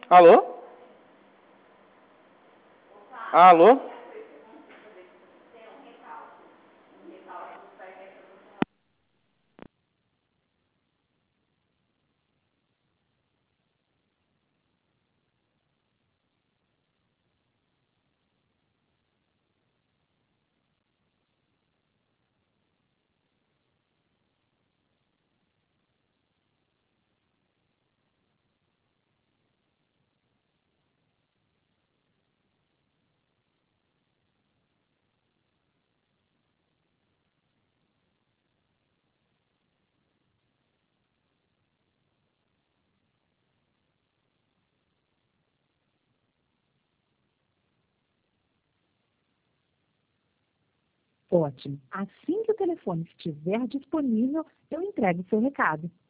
Alô? Alô? Ótimo. Assim que o telefone estiver disponível, eu entrego o seu recado.